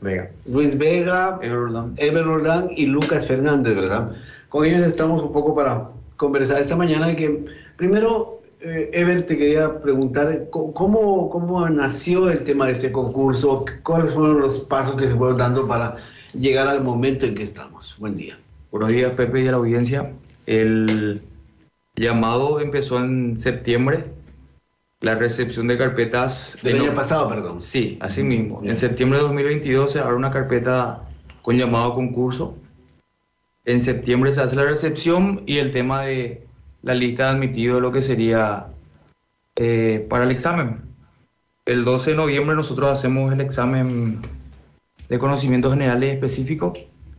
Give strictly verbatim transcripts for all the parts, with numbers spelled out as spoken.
Vega. Luis Vega, Ever Roldán. Ever Roldán y Lucas Fernández, ¿verdad? Con ellos estamos un poco para conversar esta mañana. Que primero, eh, Ever, te quería preguntar ¿cómo, cómo nació el tema de este concurso, cuáles fueron los pasos que se fueron dando para llegar al momento en que estamos. Buen día. Buenos días, Pepe, y a la audiencia. El llamado empezó en septiembre. La recepción de carpetas... Del de año no... pasado, perdón. Sí, así mismo. Bien. En septiembre de dos mil veintidós se abre una carpeta con llamado a concurso. En septiembre se hace la recepción y el tema de la lista de admitidos, lo que sería eh, para el examen. El doce de noviembre nosotros hacemos el examen de conocimientos generales específicos.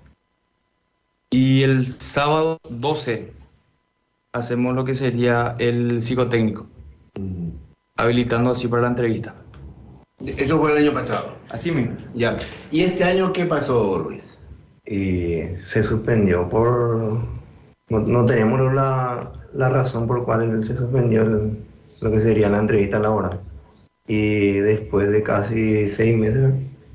Y el sábado doce hacemos lo que sería el psicotécnico, Mm. habilitando así para la entrevista. Eso fue el año pasado. Así mismo. Ya. ¿Y este año qué pasó, Luis? Y se suspendió por... No, no tenemos la, la razón por cual se suspendió el- lo que sería la entrevista laboral. Y después de casi seis meses,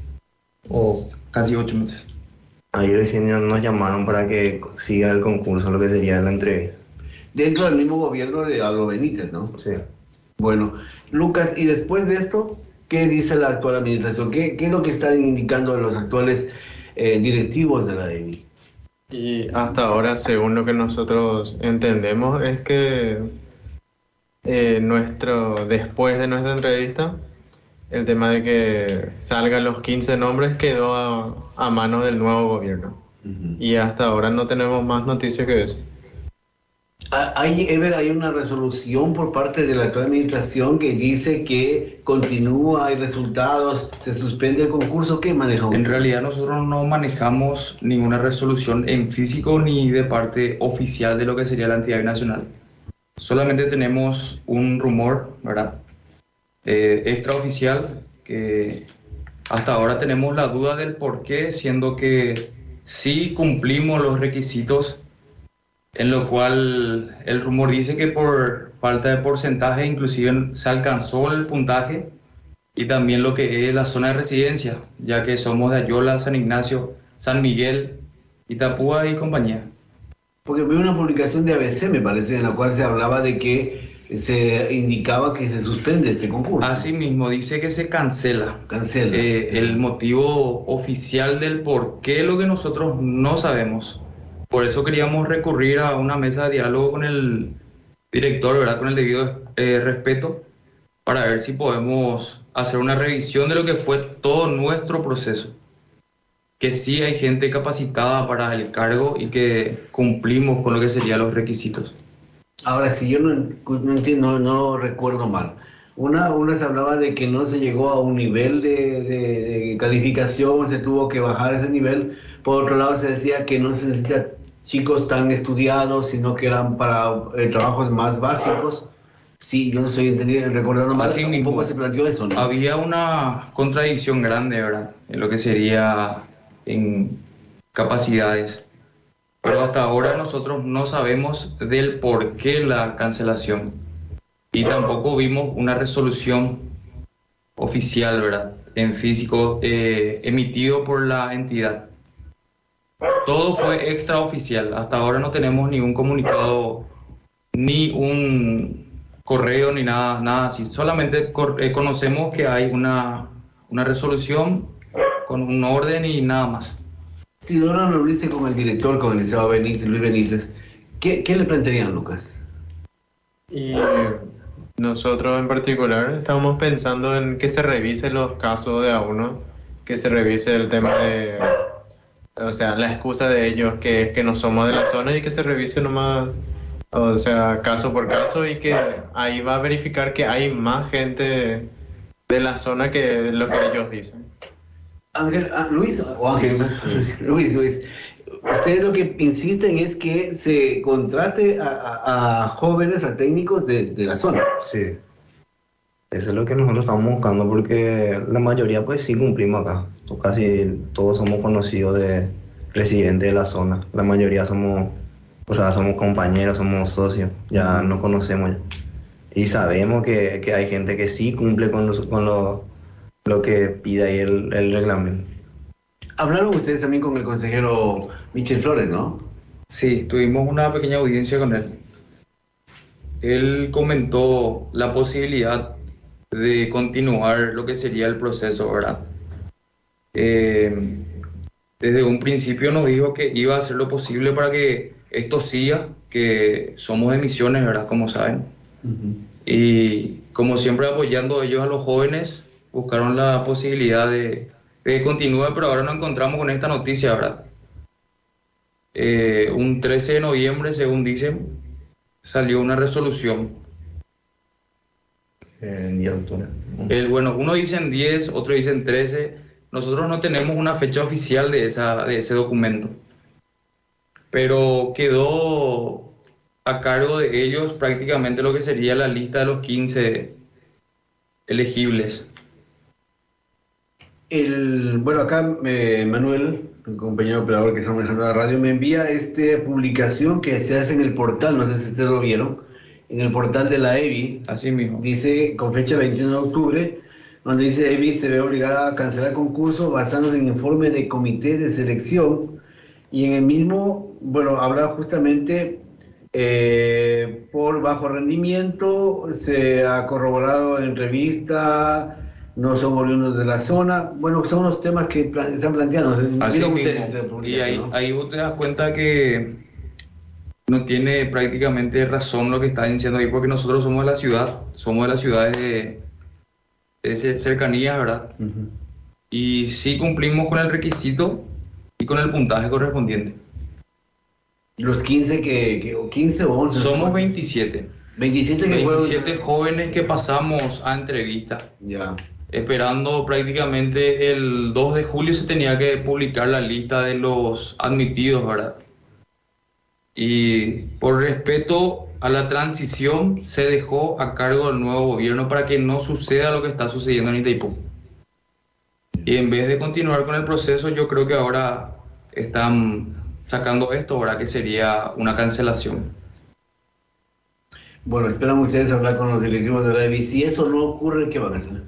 o Casi ocho meses. ahí recién nos llamaron para que siga el concurso, lo que sería la entrevista. Dentro del mismo gobierno de Álvaro Benítez, ¿no? Sí. Bueno, Lucas, y después de esto, ¿qué dice la actual administración? ¿Qué, qué es lo que están indicando los actuales eh, directivos de la D E M I? Y hasta ahora, según lo que nosotros entendemos, es que eh, nuestro, después de nuestra entrevista, el tema de que salgan los quince nombres quedó a, a manos del nuevo gobierno. Uh-huh. Y hasta ahora no tenemos más noticias que eso. Hay, Ever, hay una resolución por parte de la actual administración que dice que continúa, hay resultados, se suspende el concurso. ¿Qué maneja usted? En realidad nosotros no manejamos ninguna resolución en físico ni de parte oficial de lo que sería la entidad nacional. Solamente tenemos un rumor, ¿verdad? Eh, extraoficial, que hasta ahora tenemos la duda del por qué, siendo que sí cumplimos los requisitos, en lo cual el rumor dice que por falta de porcentaje inclusive se alcanzó el puntaje, y también lo que es la zona de residencia, ya que somos de Ayola, San Ignacio, San Miguel, Itapúa y compañía. Porque vi una publicación de A B C, me parece, en la cual se hablaba de que se indicaba que se suspende este concurso. Asimismo, dice que se cancela. Cancela. Eh, el motivo oficial del por qué, lo que nosotros no sabemos. Por eso queríamos recurrir a una mesa de diálogo con el director, ¿verdad? Con el debido eh, respeto, para ver si podemos hacer una revisión de lo que fue todo nuestro proceso. Que sí hay gente capacitada para el cargo y que cumplimos con lo que serían los requisitos. Ahora, si yo no, no entiendo, no recuerdo mal, una, una se hablaba de que no se llegó a un nivel de, de, de calificación, se tuvo que bajar ese nivel. Por otro lado, se decía que no se necesita chicos tan estudiados, sino que eran para eh, trabajos más básicos. Sí, yo no estoy entendiendo, recordando mal, Así un mismo. poco se planteó eso, ¿no? Había una contradicción grande, ¿verdad? En lo que sería en capacidades. Pero hasta ahora nosotros no sabemos del por qué la cancelación. Y tampoco vimos una resolución oficial, ¿verdad? En físico, eh, emitido por la entidad. Todo fue extraoficial. Hasta ahora no tenemos ningún comunicado, ni un correo, ni nada, nada así. Solamente cor- eh, conocemos que hay una, una resolución con un orden y nada más. Si no lo reuniste con el director, con el licenciado Benítez, Luis Benítez, ¿qué, qué le plantearían, Lucas? Y nosotros en particular estamos pensando en que se revise los casos de a uno, que se revise el tema de, o sea, la excusa de ellos que es que no somos de la zona, y que se revise nomás, o sea, caso por caso, y que ahí va a verificar que hay más gente de la zona que lo que ellos dicen. Ángel, ah, Luis o Ángel, Luis, Luis, ustedes lo que insisten es que se contrate a, a, a jóvenes, a técnicos de, de la zona. Sí. Eso es lo que nosotros estamos buscando, porque la mayoría pues sí cumplimos acá. Casi todos somos conocidos de residentes de la zona. La mayoría somos, o sea, somos compañeros, somos socios, ya nos conocemos ya. Y sabemos que, que hay gente que sí cumple con, los, con lo, lo que pide ahí el, el reglamento. Hablaron ustedes también con el consejero Michel Flores, ¿no? Sí, tuvimos una pequeña audiencia con él. Él comentó la posibilidad de continuar lo que sería el proceso, ¿verdad? Eh, desde un principio nos dijo que iba a hacer lo posible para que esto siga, que somos de Misiones, ¿verdad? Como saben. Uh-huh. Y como siempre apoyando ellos a los jóvenes, buscaron la posibilidad de, de que continúe, pero ahora nos encontramos con esta noticia, ¿verdad? Eh, un trece de noviembre, según dicen, salió una resolución. En diez de octubre. El, bueno, uno dice en diez, otro dice en trece. Nosotros no tenemos una fecha oficial de, esa, de ese documento, pero quedó a cargo de ellos prácticamente lo que sería la lista de los quince elegibles. El, bueno, acá eh, Manuel, un compañero operador que está manejando la radio, me envía esta publicación que se hace en el portal, no sé si ustedes lo vieron, en el portal de la E B I. Así mismo. Dice, con fecha veintiuno de octubre, donde dice E B I se ve obligada a cancelar concurso basándose en informe de comité de selección, y en el mismo, bueno, habla justamente eh, por bajo rendimiento, se ha corroborado en entrevista, no son oriundos de la zona. Bueno, son los temas que plan, se han planteado. Así mismo. Y ahí, ¿no? ahí vos te das cuenta que no tiene prácticamente razón lo que está diciendo ahí, porque nosotros somos de la ciudad, somos de las ciudades de, de cercanías, ¿verdad? Uh-huh. Y sí cumplimos con el requisito y con el puntaje correspondiente. Los quince que, que quince o once. Somos veintisiete. veintisiete, que veintisiete fueron... jóvenes que pasamos a entrevista. Ya. Esperando prácticamente el dos de julio se tenía que publicar la lista de los admitidos, ¿verdad? Y por respeto a la transición se dejó a cargo del nuevo gobierno para que no suceda lo que está sucediendo en Itaipú. Y en vez de continuar con el proceso, yo creo que ahora están sacando esto, ¿verdad? Que sería una cancelación. Bueno, esperan ustedes hablar con los directivos de la E B I. Si eso no ocurre, ¿qué van a hacer?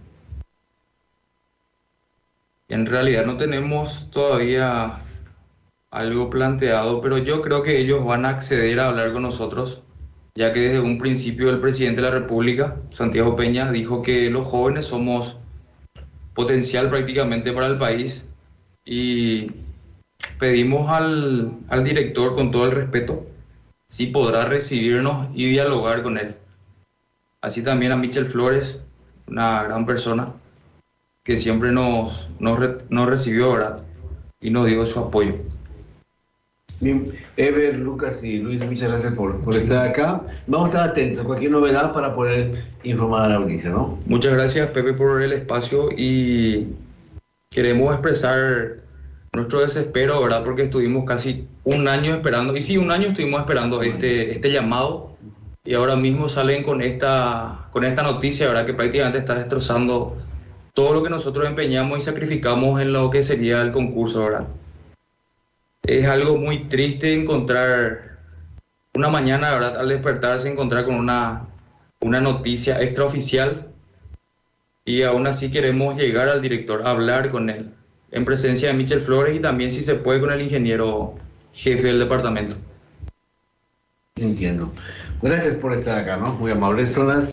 En realidad no tenemos todavía algo planteado, pero yo creo que ellos van a acceder a hablar con nosotros, ya que desde un principio el presidente de la República, Santiago Peña, dijo que los jóvenes somos potencial prácticamente para el país, y pedimos al, al director, con todo el respeto, si podrá recibirnos y dialogar con él. Así también a Michel Flores, una gran persona que siempre nos, nos, re, nos recibió, ¿verdad? Y nos dio su apoyo. Bien, Ever, Lucas y Luis, muchas gracias por, por estar acá. Vamos a estar atentos a cualquier novedad para poder informar a la audiencia, ¿no? Muchas gracias, Pepe, por el espacio, y queremos expresar nuestro desespero, ¿verdad? Porque estuvimos casi un año esperando, y sí, un año estuvimos esperando este, este llamado, y ahora mismo salen con esta, con esta noticia, ¿verdad? Que prácticamente está destrozando todo lo que nosotros empeñamos y sacrificamos en lo que sería el concurso, ¿verdad? Es algo muy triste encontrar una mañana, ¿verdad? Al despertarse, encontrar con una, una noticia extraoficial, y aún así queremos llegar al director, a hablar con él, en presencia de Michel Flores, y también, si se puede, con el ingeniero jefe del departamento. Entiendo. Gracias por estar acá, ¿no? Muy amables. Son las